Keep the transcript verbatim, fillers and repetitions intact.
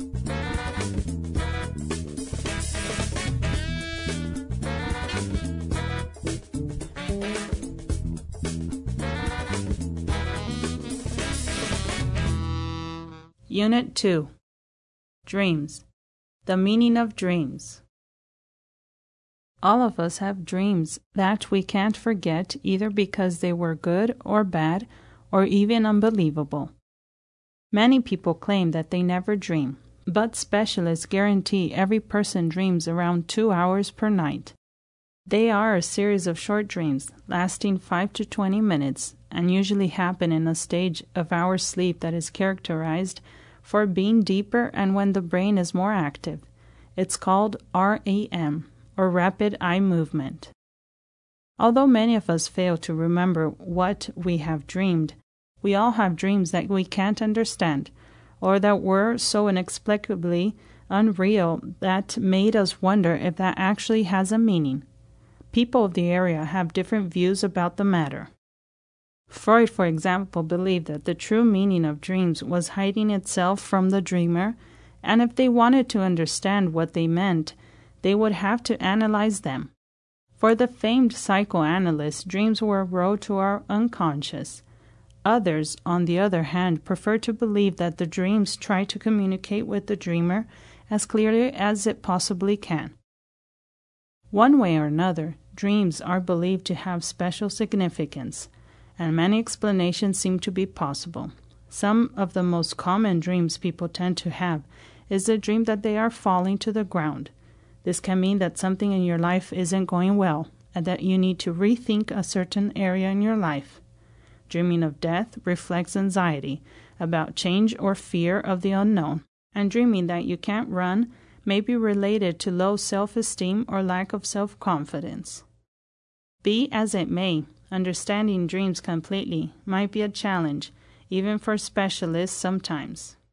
Unit two. Dreams. The meaning of dreams. All of us have dreams that we can't forget either because they were good or bad or even unbelievable. Many people claim that they never dream, but specialists guarantee every person dreams around two hours per night. They are a series of short dreams lasting five to twenty minutes and usually happen in a stage of our sleep that is characterized for being deeper and when the brain is more active. It's called R E M, or rapid eye movement. Although many of us fail to remember what we have dreamed, we all have dreams that we can't understand, or that were so inexplicably unreal that made us wonder if that actually has a meaning. People of the area have different views about the matter. Freud, for example, believed that the true meaning of dreams was hiding itself from the dreamer, and if they wanted to understand what they meant, they would have to analyze them. For the famed psychoanalyst, dreams were a road to our unconscious. Others, on the other hand, prefer to believe that the dreams try to communicate with the dreamer as clearly as it possibly can. One way or another, dreams are believed to have special significance, and many explanations seem to be possible. Some of the most common dreams people tend to have is the dream that they are falling to the ground. This can mean that something in your life isn't going well and that you need to rethink a certain area in your life. Dreaming of death reflects anxiety about change or fear of the unknown, and dreaming that you can't run may be related to low self-esteem or lack of self-confidence. Be as it may, understanding dreams completely might be a challenge, even for specialists sometimes.